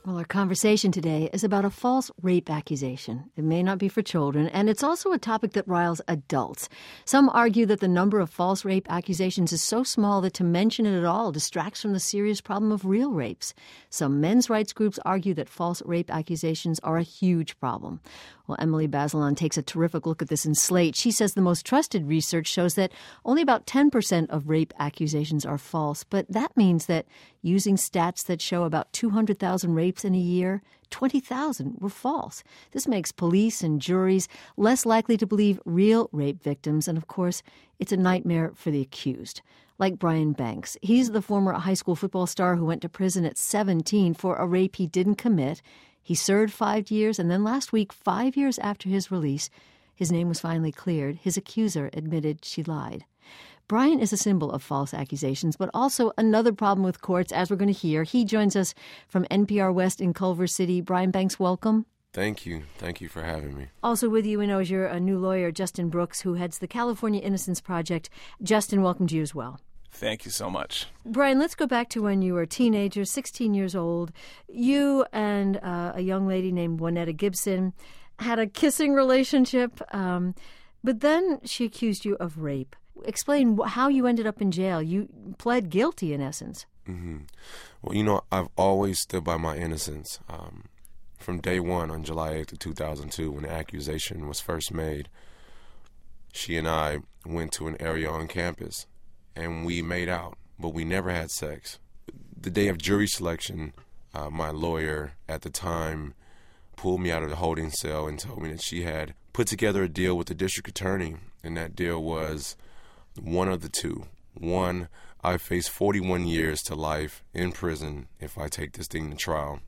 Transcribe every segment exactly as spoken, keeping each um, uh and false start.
Well, our conversation today is about a false rape accusation. It may not be for children, and it's also a topic that riles adults. Some argue that the number of false rape accusations is so small that to mention it at all distracts from the serious problem of real rapes. Some men's rights groups argue that false rape accusations are a huge problem. Well, Emily Bazelon takes a terrific look at this in Slate. She says the most trusted research shows that only about ten percent of rape accusations are false, but that means that using stats that show about two hundred thousand rapes in a year, twenty thousand were false. This makes police and juries less likely to believe real rape victims, and of course, it's a nightmare for the accused. Like Brian Banks. He's the former high school football star who went to prison at seventeen for a rape he didn't commit. He served five years, and then last week, five years after his release, his name was finally cleared. His accuser admitted she lied. Brian is a symbol of false accusations, but also another problem with courts, as we're going to hear. He joins us from N P R West in Culver City. Brian Banks, welcome. Thank you. Thank you for having me. Also with you, we know, is your a new lawyer, Justin Brooks, who heads the California Innocence Project. Justin, welcome to you as well. Thank you so much. Brian, let's go back to when you were a teenager, sixteen years old. You and uh, a young lady named Juanetta Gibson had a kissing relationship, um, but then she accused you of rape. Explain how you ended up in jail. You pled guilty, in essence. Mm-hmm. Well, you know, I've always stood by my innocence. Um, from day one on July eighth of two thousand two, when the accusation was first made, she and I went to an area on campus, and we made out, but we never had sex. The day of jury selection, uh, my lawyer at the time pulled me out of the holding cell and told me that she had put together a deal with the district attorney, and that deal was one of the two. One, I face forty-one years to life in prison if I take this thing to trial.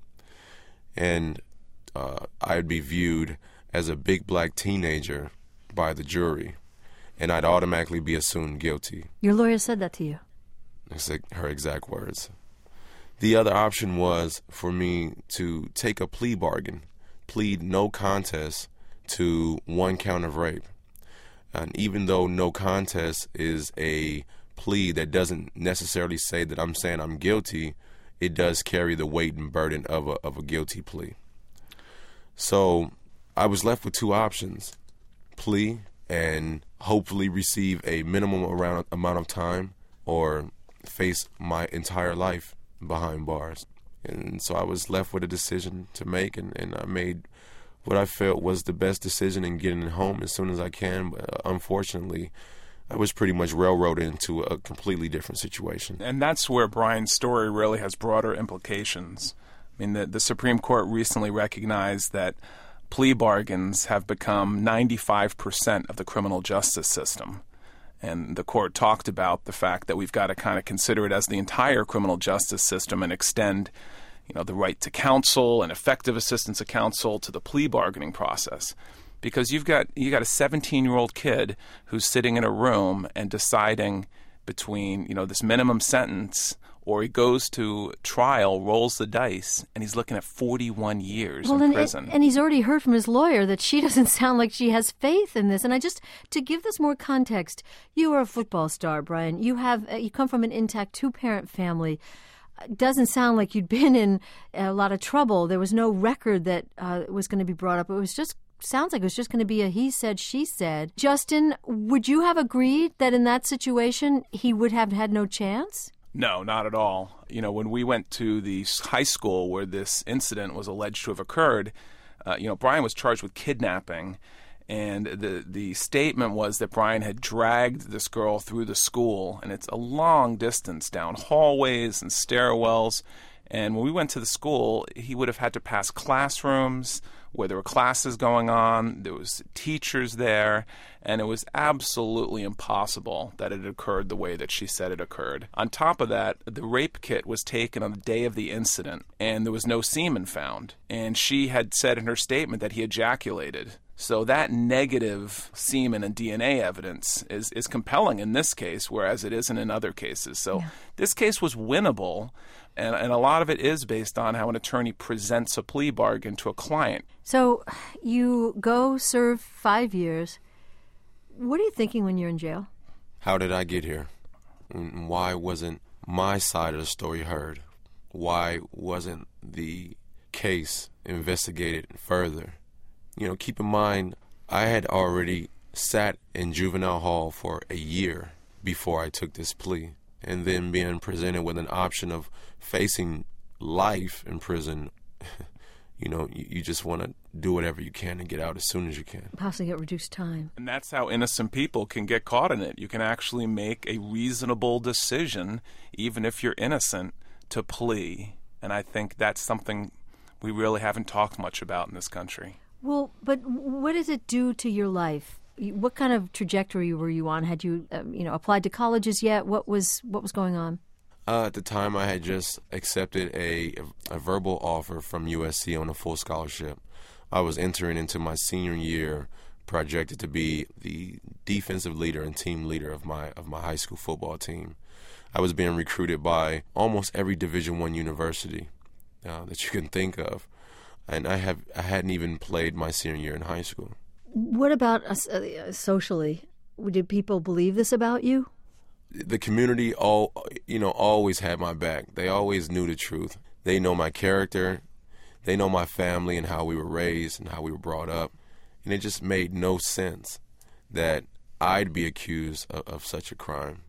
And uh, I'd be viewed as a big black teenager by the jury, and I'd automatically be assumed guilty. Your lawyer said that to you? That's her exact words. The other option was for me to take a plea bargain, plead no contest to one count of rape. And even though no contest is a plea that doesn't necessarily say that I'm saying I'm guilty, it does carry the weight and burden of a, of a guilty plea. So I was left with two options: plea and hopefully receive a minimum around amount of time, or face my entire life behind bars. And so I was left with a decision to make, and, and I made what I felt was the best decision in getting home as soon as I can. But uh, unfortunately, I was pretty much railroaded into a completely different situation. And that's where Brian's story really has broader implications. I mean, the, the Supreme Court recently recognized that plea bargains have become ninety-five percent of the criminal justice system. And the court talked about the fact that we've got to kind of consider it as the entire criminal justice system and extend, you know, the right to counsel and effective assistance of counsel to the plea bargaining process. Because you've got you got a seventeen-year-old kid who's sitting in a room and deciding between, you know, this minimum sentence, or he goes to trial, rolls the dice, and he's looking at forty-one years well, in and, prison. And he's already heard from his lawyer that she doesn't sound like she has faith in this. And I just, to give this more context, you are a football star, Brian. You have you come from an intact two-parent family. It doesn't sound like you'd been in a lot of trouble. There was no record that uh, was going to be brought up. It was just sounds like it was just going to be a he said, she said. Justin, would you have agreed that in that situation he would have had no chance? No, not at all. You know, when we went to the high school where this incident was alleged to have occurred, uh, you know, Brian was charged with kidnapping, and the the statement was that Brian had dragged this girl through the school, and it's a long distance down hallways and stairwells. And when we went to the school, he would have had to pass classrooms where there were classes going on, there was teachers there, and it was absolutely impossible that it occurred the way that she said it occurred. On top of that, the rape kit was taken on the day of the incident, and there was no semen found. And she had said in her statement that he ejaculated. So that negative semen and D N A evidence is, is compelling in this case, whereas it isn't in other cases. So yeah. This case was winnable, and, and a lot of it is based on how an attorney presents a plea bargain to a client. So you go serve five years. What are you thinking when you're in jail? How did I get here? Why wasn't my side of the story heard? Why wasn't the case investigated further. You know, keep in mind, I had already sat in juvenile hall for a year before I took this plea, and then being presented with an option of facing life in prison. You know, you, you just want to do whatever you can and get out as soon as you can. Possibly get reduced time. And that's how innocent people can get caught in it. You can actually make a reasonable decision, even if you're innocent, to plea. And I think that's something we really haven't talked much about in this country. Well, but what does it do to your life? What kind of trajectory were you on? Had you, um, you know, applied to colleges yet? What was what was going on? Uh, at the time, I had just accepted a, a verbal offer from U S C on a full scholarship. I was entering into my senior year, projected to be the defensive leader and team leader of my of my high school football team. I was being recruited by almost every Division One university uh, that you can think of, and I have I hadn't even played my senior year in high school. What about uh, socially? Did people believe this about you? The community, all you know, always had my back. They always knew the truth. They know my character. They know my family and how we were raised and how we were brought up. And it just made no sense that I'd be accused of, of such a crime.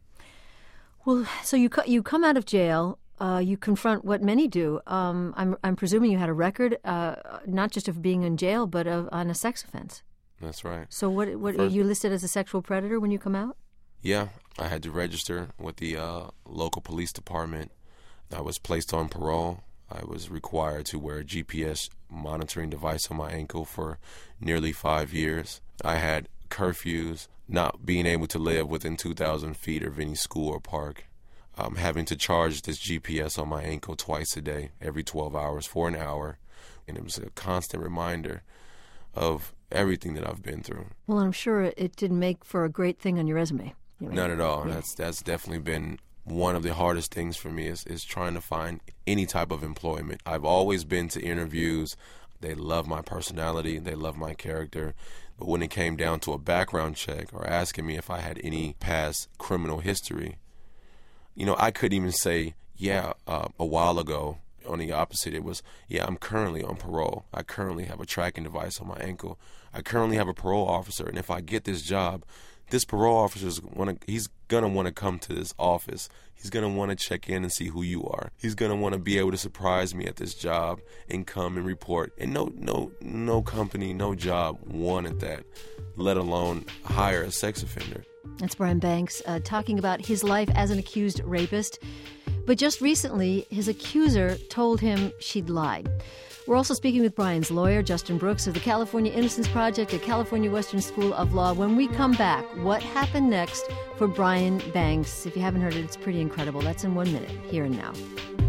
Well, so you you come out of jail. Uh, you confront what many do. Um, I'm I'm presuming you had a record, uh, not just of being in jail, but of, on a sex offense. That's right. So what what First, are you listed as a sexual predator when you come out? Yeah, I had to register with the uh, local police department. I was placed on parole. I was required to wear a G P S monitoring device on my ankle for nearly five years. I had curfews, not being able to live within two thousand feet of any school or park, um, having to charge this G P S on my ankle twice a day, every twelve hours for an hour. And it was a constant reminder of everything that I've been through. Well, I'm sure it didn't make for a great thing on your resume. Not at all. Yeah. That's that's definitely been one of the hardest things for me is, is trying to find any type of employment. I've always been to interviews. They love my personality. They love my character. But when it came down to a background check or asking me if I had any past criminal history, you know, I couldn't even say, yeah, uh, a while ago. On the opposite, it was, yeah, I'm currently on parole. I currently have a tracking device on my ankle. I currently have a parole officer. And if I get this job, this parole officer is wanna, he's going to want to come to this office. He's going to want to check in and see who you are. He's going to want to be able to surprise me at this job and come and report. And no no, no company, no job wanted that, let alone hire a sex offender. That's Brian Banks uh, talking about his life as an accused rapist. But just recently, his accuser told him she'd lied. We're also speaking with Brian's lawyer, Justin Brooks, of the California Innocence Project at California Western School of Law. When we come back, what happened next for Brian Banks? If you haven't heard it, it's pretty incredible. That's in one minute, here and now.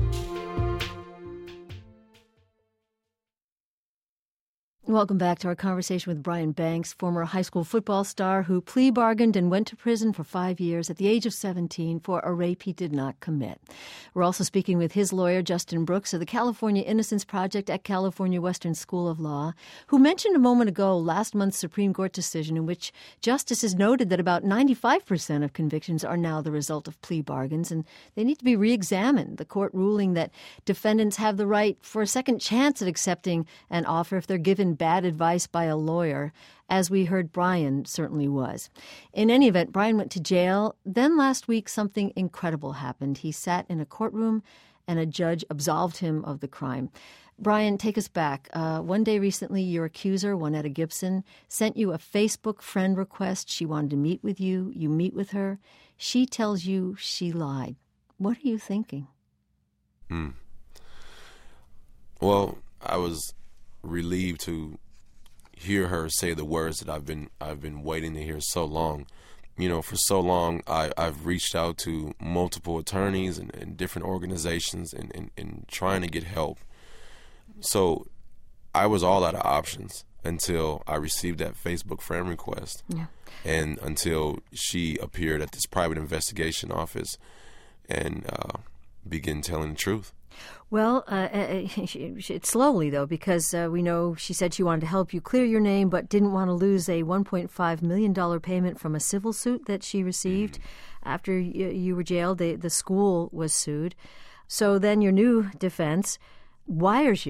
Welcome back to our conversation with Brian Banks, former high school football star who plea bargained and went to prison for five years at the age of seventeen for a rape he did not commit. We're also speaking with his lawyer, Justin Brooks, of the California Innocence Project at California Western School of Law, who mentioned a moment ago last month's Supreme Court decision in which justices noted that about ninety-five percent of convictions are now the result of plea bargains, and they need to be re-examined. The court ruling that defendants have the right for a second chance at accepting an offer if they're given bad advice by a lawyer, as we heard Brian certainly was. In any event, Brian went to jail. Then last week, something incredible happened. He sat in a courtroom and a judge absolved him of the crime. Brian, take us back. Uh, one day recently, your accuser, Juanetta Gibson, sent you a Facebook friend request. She wanted to meet with you. You meet with her. She tells you she lied. What are you thinking? Hmm. Well, I was relieved to hear her say the words that I've been I've been waiting to hear so long. You know, for so long, I, I've reached out to multiple attorneys and, and different organizations and, and, and trying to get help. So I was all out of options until I received that Facebook friend request. Yeah. And until she appeared at this private investigation office and uh, began telling the truth. Well, uh, it's slowly, though, because uh, we know she said she wanted to help you clear your name but didn't want to lose a one point five million dollars payment from a civil suit that she received. Mm-hmm. After you, you were jailed, the, the school was sued. So then your new defense wires you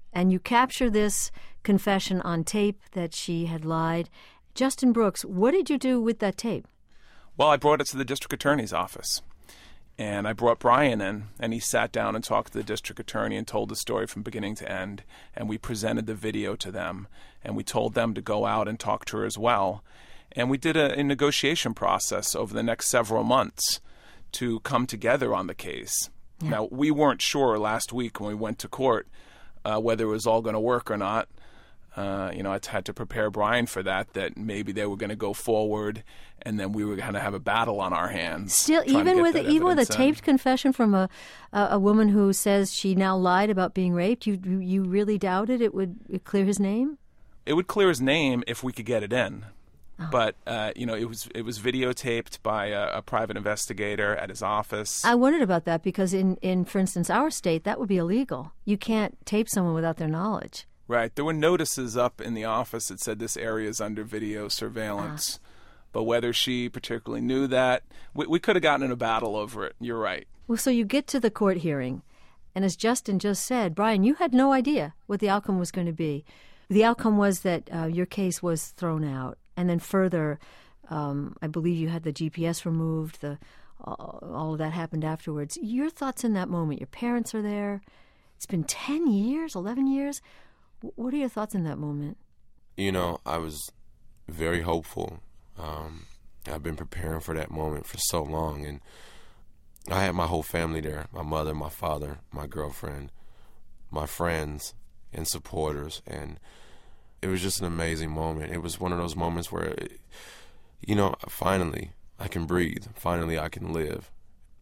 and you capture this confession on tape that she had lied. Justin Brooks, what did you do with that tape? Well, I brought it to the district attorney's office. And I brought Brian in, and he sat down and talked to the district attorney and told the story from beginning to end. And we presented the video to them, and we told them to go out and talk to her as well. And we did a, a negotiation process over the next several months to come together on the case. Yeah. Now, we weren't sure last week when we went to court uh, whether it was all going to work or not. Uh, you know, I had to prepare Brian for that, that maybe they were going to go forward and then we were going to have a battle on our hands. Still, even with even with a taped confession from a, a a woman who says she now lied about being raped, you you really doubted it would clear his name? It would clear his name if we could get it in. Oh. But, uh, you know, it was it was videotaped by a, a private investigator at his office. I wondered about that because in, in, for instance, our state, that would be illegal. You can't tape someone without their knowledge. Right. There were notices up in the office that said this area is under video surveillance. Ah. But whether she particularly knew that, we, we could have gotten in a battle over it. You're right. Well, so you get to the court hearing, and as Justin just said, Brian, you had no idea what the outcome was going to be. The outcome was that uh, your case was thrown out. And then further, um, I believe you had the G P S removed. The uh, all of that happened afterwards. Your thoughts in that moment? Your parents are there. It's been ten years, eleven years. What are your thoughts in that moment? You know, I was very hopeful. Um, I've been preparing for that moment for so long. And I had my whole family there, my mother, my father, my girlfriend, my friends and supporters. And it was just an amazing moment. It was one of those moments where, you know, finally I can breathe. Finally I can live.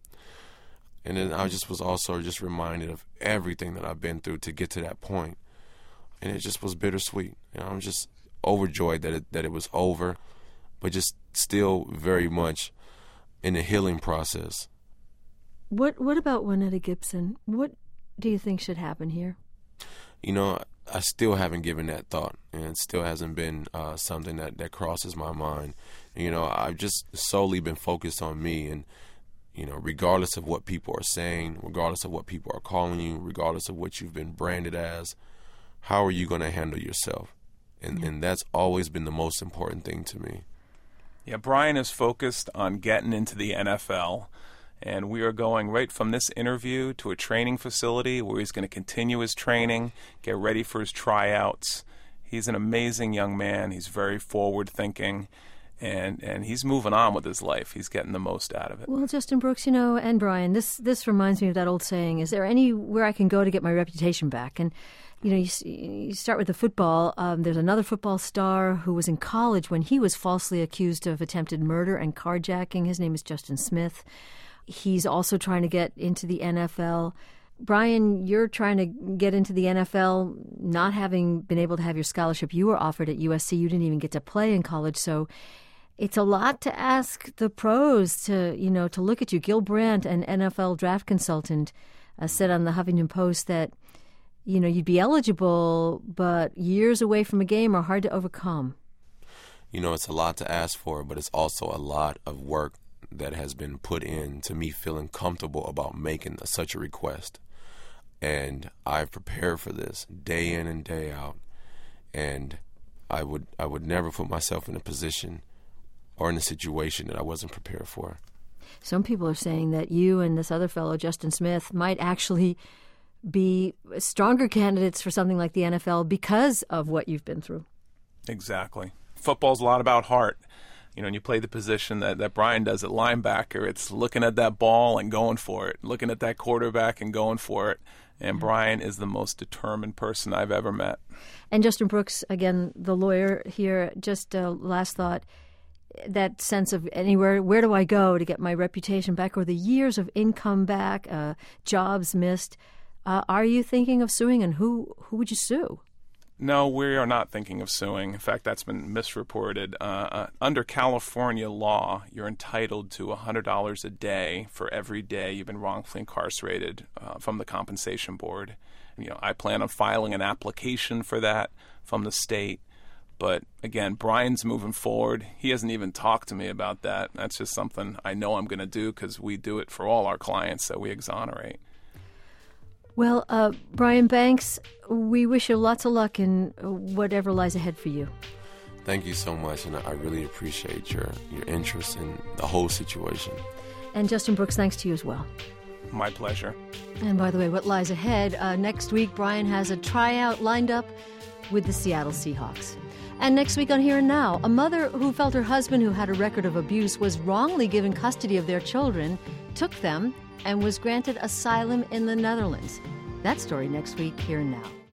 And then I just was also just reminded of everything that I've been through to get to that point. And it just was bittersweet. You know, I'm just overjoyed that it, that it was over, but just still very much in the healing process. What What about Juanetta Gibson? What do you think should happen here? You know, I still haven't given that thought, and it still hasn't been uh, something that, that crosses my mind. You know, I've just solely been focused on me, and, you know, regardless of what people are saying, regardless of what people are calling you, regardless of what you've been branded as, how are you going to handle yourself? And, and that's always been the most important thing to me. Yeah, Brian is focused on getting into the N F L. And we are going right from this interview to a training facility where he's going to continue his training, get ready for his tryouts. He's an amazing young man. He's very forward-thinking, and, and he's moving on with his life. He's getting the most out of it. Well, Justin Brooks, you know, and Brian, this this reminds me of that old saying, is there anywhere I can go to get my reputation back? And, you know, you, you start with the football. Um, there's another football star who was in college when he was falsely accused of attempted murder and carjacking. His name is Justin Smith. He's also trying to get into the N F L. Brian, you're trying to get into the N F L, not having been able to have your scholarship you were offered at U S C. You didn't even get to play in college. So it's a lot to ask the pros to, you know, to look at you. Gil Brandt, an N F L draft consultant, uh, said on the Huffington Post that, you know, you'd be eligible, but years away from a game are hard to overcome. You know, it's a lot to ask for, but it's also a lot of work that has been put in to me feeling comfortable about making a, such a request. And I've prepared for this day in and day out. And I would I would never put myself in a position or in a situation that I wasn't prepared for. Some people are saying that you and this other fellow, Justin Smith, might actually be stronger candidates for something like the N F L because of what you've been through. Exactly. Football's a lot about heart. You know, when you play the position that, that Brian does at linebacker, it's looking at that ball and going for it, looking at that quarterback and going for it. And Brian is the most determined person I've ever met. And Justin Brooks, again, the lawyer here, just uh, last thought, that sense of anywhere, where do I go to get my reputation back or the years of income back, uh, jobs missed. Uh, are you thinking of suing, and who, who would you sue? No, we are not thinking of suing. In fact, that's been misreported. Uh, uh, under California law, you're entitled to one hundred dollars a day for every day you've been wrongfully incarcerated uh, from the compensation board. And, you know, I plan on filing an application for that from the state. But again, Brian's moving forward. He hasn't even talked to me about that. That's just something I know I'm going to do because we do it for all our clients that we exonerate. Well, uh, Brian Banks, we wish you lots of luck in whatever lies ahead for you. Thank you so much, and I really appreciate your, your interest in the whole situation. And Justin Brooks, thanks to you as well. My pleasure. And by the way, what lies ahead, uh, next week, Brian has a tryout lined up with the Seattle Seahawks. And next week on Here and Now, a mother who felt her husband, who had a record of abuse, was wrongly given custody of their children, took them, and was granted asylum in the Netherlands. That story next week, Here and Now.